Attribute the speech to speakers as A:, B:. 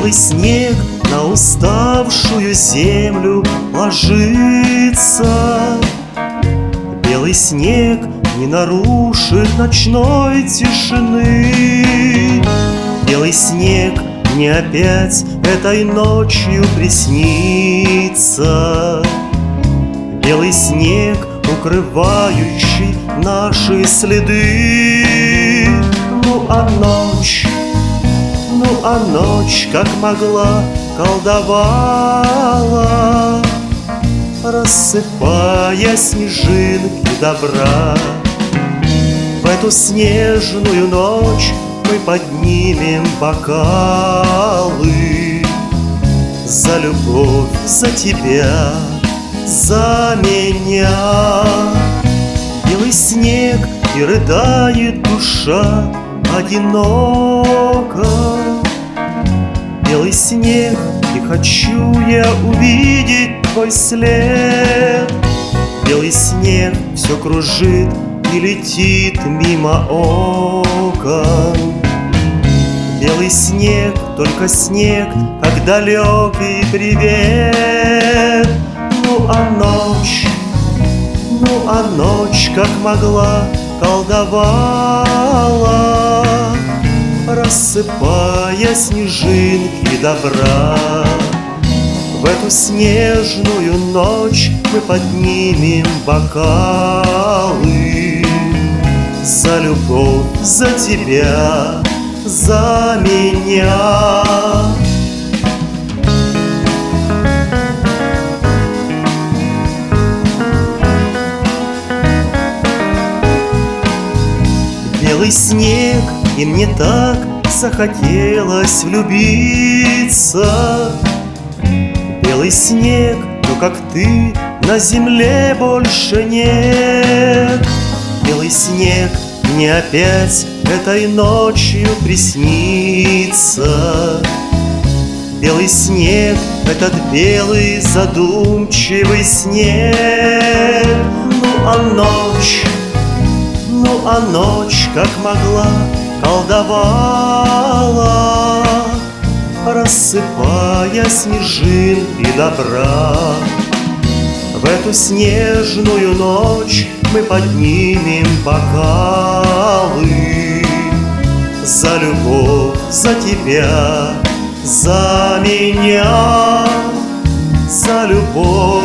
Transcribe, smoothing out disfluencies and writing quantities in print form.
A: Белый снег на уставшую землю ложится. Белый снег не нарушит ночной тишины. Белый снег мне опять этой ночью приснится. Белый снег, укрывающий наши следы. Ну а ночь, как могла, колдовала, рассыпая снежинки добра. В эту снежную ночь мы поднимем бокалы за любовь, за тебя, за меня. Белый снег, и рыдает душа одиноко. Белый снег, и хочу я увидеть твой след. Белый снег все кружит и летит мимо окон. Белый снег, только снег, как далекий привет. Ну а ночь, как могла, колдовала, рассыпая снежинки добра. В эту снежную ночь мы поднимем бокалы за любовь, за тебя, за меня. Белый снег, и мне так захотелось влюбиться. Белый снег, но как ты на земле больше нет. Белый снег, мне опять этой ночью приснится. Белый снег, этот белый задумчивый снег. Ну а ночь, как могла, колдовала, рассыпая снежинки добра. В эту снежную ночь мы поднимем бокалы за любовь, за тебя, за меня, за любовь,